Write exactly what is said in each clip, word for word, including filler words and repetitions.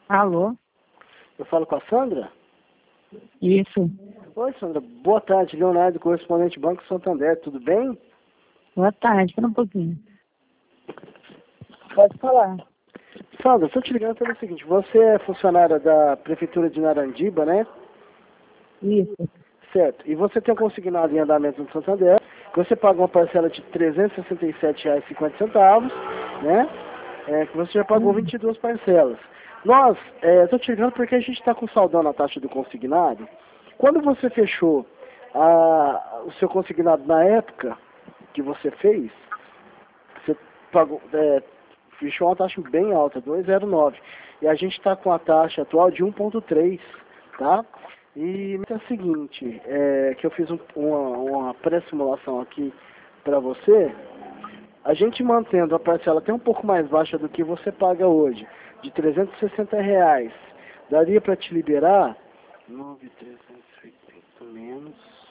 Alô? Eu falo com a Sandra? Isso. Oi, Sandra. Boa tarde. Leonardo, correspondente Banco Santander. Tudo bem? Boa tarde, espera um pouquinho. Pode falar. Sandra, estou te ligando pelo seguinte. Você é funcionária da Prefeitura de Narandiba, né? Isso. Certo. E você tem um consignado em andamento no Santander. Você paga uma parcela de trezentos e sessenta e sete reais e cinquenta centavos, né? É, que você já pagou vinte e duas parcelas. Nós, estou te ligando porque a gente está com saldão na taxa do consignado. Quando você fechou a, o seu consignado na época que você fez, você pagou, é, fechou uma taxa bem alta, dois vírgula zero nove. E a gente está com a taxa atual de um vírgula três, tá? E é o seguinte, é, que eu fiz um, uma, uma pré-simulação aqui para você. A gente mantendo a parcela até um pouco mais baixa do que você paga hoje, de trezentos e sessenta reais, daria para te liberar nove mil trezentos e oitenta menos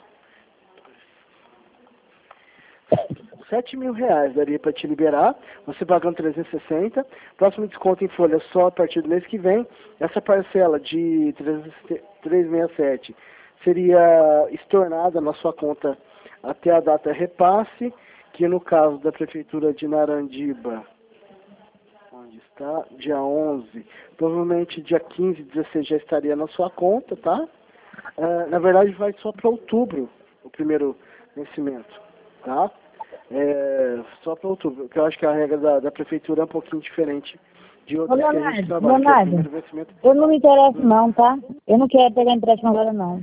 sete mil reais daria para te liberar, você pagando trezentos e sessenta. Próximo desconto em folha só a partir do mês que vem. Essa parcela de trezentos e sessenta e sete seria estornada na sua conta até a data repasse, que no caso da Prefeitura de Narandiba, onde está? Dia onze, provavelmente dia quinze, dezesseis já estaria na sua conta, tá? Uh, na verdade vai só para outubro o primeiro vencimento, tá? É, só para outubro, porque eu acho que a regra da, da Prefeitura é um pouquinho diferente de outras que a gente trabalha, que é o primeiro vencimento. Eu não me interesso hum. não, tá? Eu não quero pegar empréstimo agora não.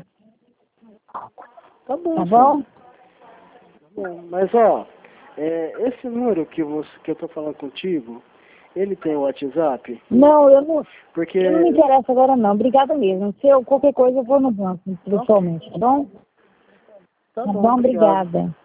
Tá bom, tá bom? Tá bom. Mas ó, é, esse número que, você, que eu tô falando contigo, ele tem o WhatsApp? Não, eu não, porque... eu não me interesso agora não. Obrigada mesmo. Se eu qualquer coisa eu vou no banco, pessoalmente, tá bom? Tá Tá bom, bom, obrigado. obrigada.